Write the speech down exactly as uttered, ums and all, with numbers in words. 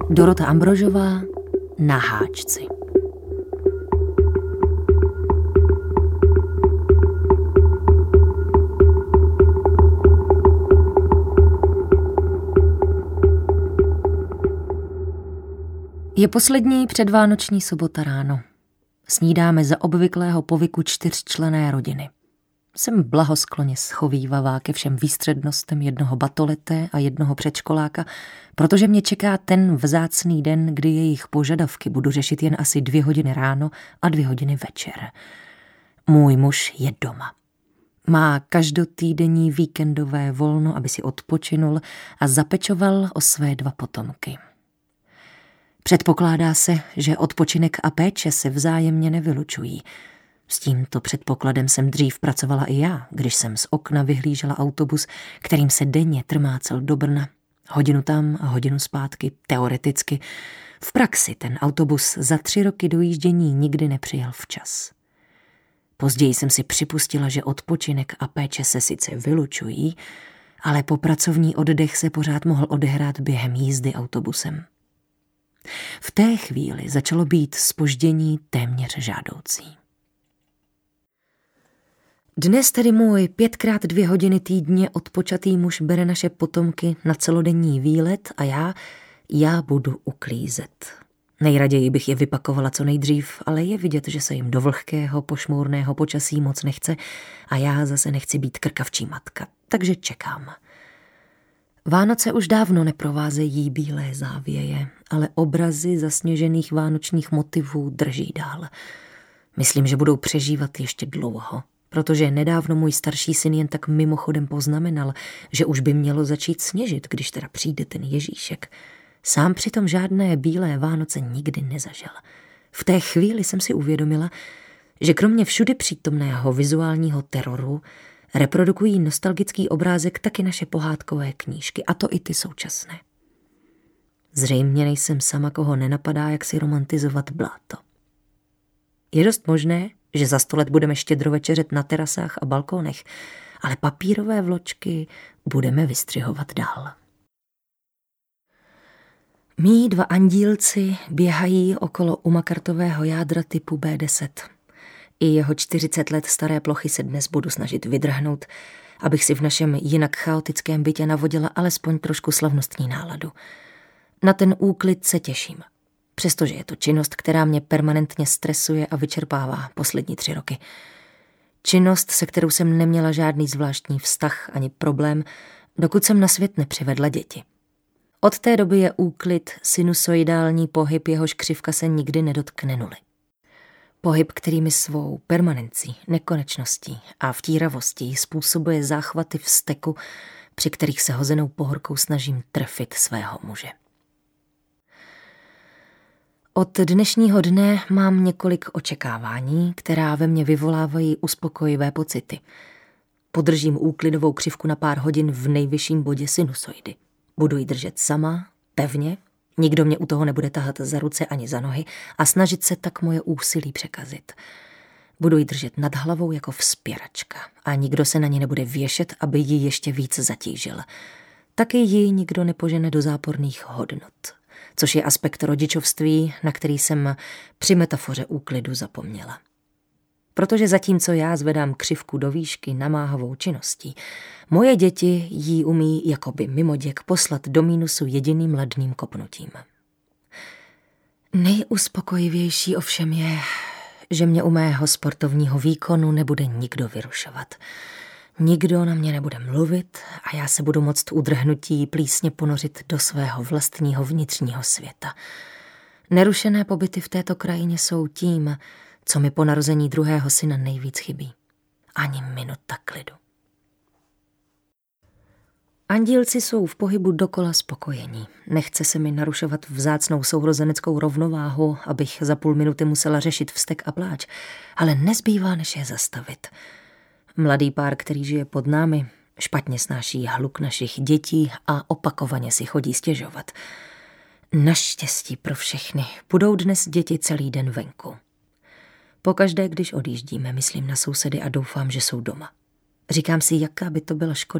Dorota Ambrožová na háčci. Je poslední předvánoční sobota ráno. Snídáme za obvyklého povyku čtyřčlenné rodiny. Jsem blahoskloně schovívavá ke všem výstřednostem jednoho batoleté a jednoho předškoláka, protože mě čeká ten vzácný den, kdy jejich požadavky budu řešit jen asi dvě hodiny ráno a dvě hodiny večer. Můj muž je doma. Má každotýdenní víkendové volno, aby si odpočinul a zapečoval o své dva potomky. Předpokládá se, že odpočinek a péče se vzájemně nevylučují. S tímto předpokladem jsem dřív pracovala i já, když jsem z okna vyhlížela autobus, kterým se denně trmácel do Brna. Hodinu tam a hodinu zpátky, teoreticky. V praxi ten autobus za tři roky dojíždění nikdy nepřijel včas. Později jsem si připustila, že odpočinek a péče se sice vylučují, ale po pracovní oddech se pořád mohl odehrát během jízdy autobusem. V té chvíli začalo být zpoždění téměř žádoucí. Dnes tedy můj pětkrát dvě hodiny týdně odpočatý muž bere naše potomky na celodenní výlet a já, já budu uklízet. Nejraději bych je vypakovala co nejdřív, ale je vidět, že se jim do vlhkého, pošmourného počasí moc nechce a já zase nechci být krkavčí matka, takže čekám. Vánoce už dávno neprovázejí bílé závěje, ale obrazy zasněžených vánočních motivů drží dál. Myslím, že budou přežívat ještě dlouho, protože nedávno můj starší syn jen tak mimochodem poznamenal, že už by mělo začít sněžit, když teda přijde ten Ježíšek. Sám přitom žádné bílé Vánoce nikdy nezažil. V té chvíli jsem si uvědomila, že kromě všude přítomného vizuálního teroru reprodukují nostalgický obrázek taky naše pohádkové knížky, a to i ty současné. Zřejmě nejsem sama, koho nenapadá, jak si romantizovat bláto. Je dost možné, že za sto let budeme štědro večeřet na terasách a balkónech, ale papírové vločky budeme vystřihovat dál. Mí dva andílci běhají okolo umakartového jádra typu bé deset. I jeho čtyřicet let staré plochy se dnes budu snažit vydrhnout, abych si v našem jinak chaotickém bytě navodila alespoň trošku slavnostní náladu. Na ten úklid se těším, přestože je to činnost, která mě permanentně stresuje a vyčerpává poslední tři roky. Činnost, se kterou jsem neměla žádný zvláštní vztah ani problém, dokud jsem na svět nepřivedla děti. Od té doby je úklid sinusoidální pohyb, jehož křivka se nikdy nedotkne nuly. Pohyb, který mi svou permanencí, nekonečností a vtíravostí způsobuje záchvaty vzteku, při kterých se hozenou pohorkou snažím trefit svého muže. Od dnešního dne mám několik očekávání, která ve mně vyvolávají uspokojivé pocity. Podržím úklidovou křivku na pár hodin v nejvyšším bodě sinusoidy. Budu ji držet sama, pevně, nikdo mě u toho nebude tahat za ruce ani za nohy a snažit se tak moje úsilí překazit. Budu ji držet nad hlavou jako vzpěračka a nikdo se na ní nebude věšet, aby ji ještě víc zatížil. Taky ji nikdo nepožene do záporných hodnot, což je aspekt rodičovství, na který jsem při metafoře úklidu zapomněla. Protože zatímco já zvedám křivku do výšky namáhavou činností, moje děti jí umí jakoby mimoděk poslat do mínusu jediným ledným kopnutím. Nejuspokojivější ovšem je, že mě u mého sportovního výkonu nebude nikdo vyrušovat. Nikdo na mě nebude mluvit a já se budu moct udrhnutí plísně ponořit do svého vlastního vnitřního světa. Nerušené pobyty v této krajině jsou tím, co mi po narození druhého syna nejvíc chybí. Ani minuta klidu. Andílci jsou v pohybu dokola spokojení. Nechce se mi narušovat vzácnou sourozeneckou rovnováhu, abych za půl minuty musela řešit vztek a pláč, ale nezbývá, než je zastavit. Mladý pár, který žije pod námi, špatně snáší hluk našich dětí a opakovaně si chodí stěžovat. Naštěstí pro všechny budou dnes děti celý den venku. Pokaždé, když odjíždíme, myslím na sousedy a doufám, že jsou doma. Říkám si, jaká by to byla škoda,